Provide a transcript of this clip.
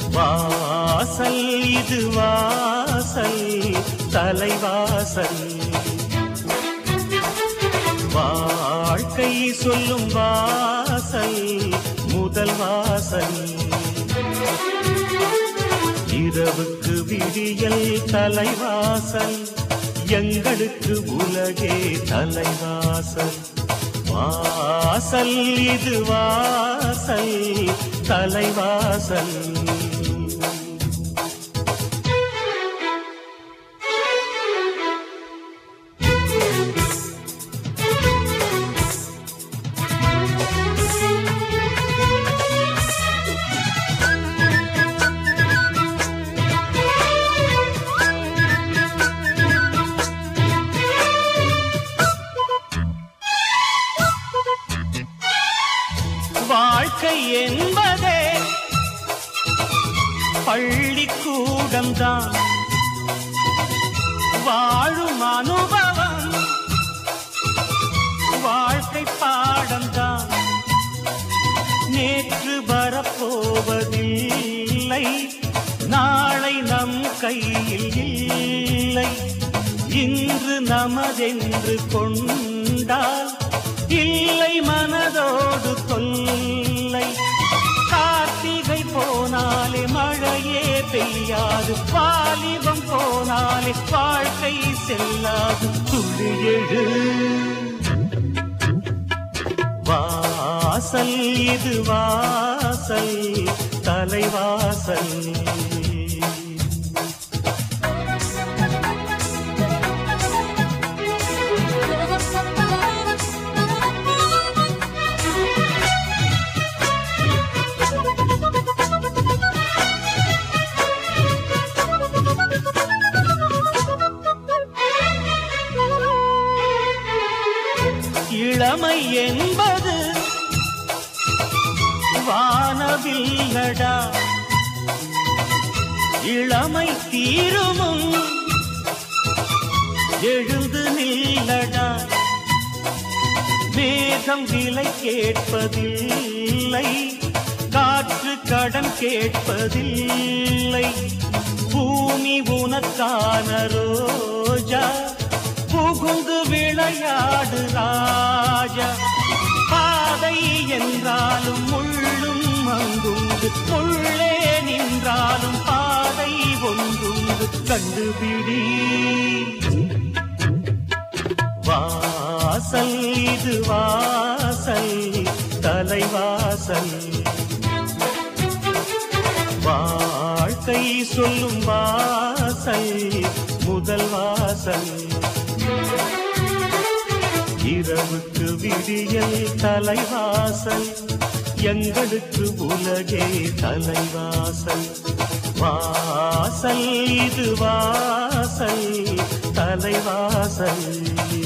வாசல் இது வாசல் தலைவாசல் வாழ்க்கை சொல்லும் வாசல் முதல் வாசல் இரவுக்கு விடியல் தலைவாசல் எங்களுக்கு உலகே தலைவாசல் வாசல் இது வாசல் தலைவாசல் வாழ்க்கை என்பதே பள்ளிக்கூடம்தான் வாழும் அனுபவம் வாழ்க்கை பாடம்தான் நேற்று வரப்போவதில்லை நாளை நம் கையில் இல்லை இன்று நமதென்று கொண்டால் இல்லை மனதோடு தொல்லை கார்த்திகை போனாலே மழையே பெய்யாது வாலிபம் போனாலே வாழ்க்கை செல்லாது துளியெழு வாசல் இது வாசல் தலைவாசல் இளமை என்பது வானவில்லடா இளமை தீருமும் எழுந்து நில்லடா மேகம் விலை கேட்பதில்லை காற்று கடன் கேட்பதில்லை பூமி உனக்கான ரோஜா புகுந்து விளையாடு ராஜா பாதை என்றாலும் முள்ளும் அங்குண்டு முள்ளே நின்றாலும் பாதை ஒன்றுண்டு கண்டுபிடி வாசல் இது வாசல் தலைவாசல் வாழ்க்கை சொல்லும் வாசல் முதல் வாசல் இரவுக்கு விடியல் தலைவாசல் எங்களுக்கு உலகே தலைவாசல் வாசல் இது வாசல் தலைவாசல்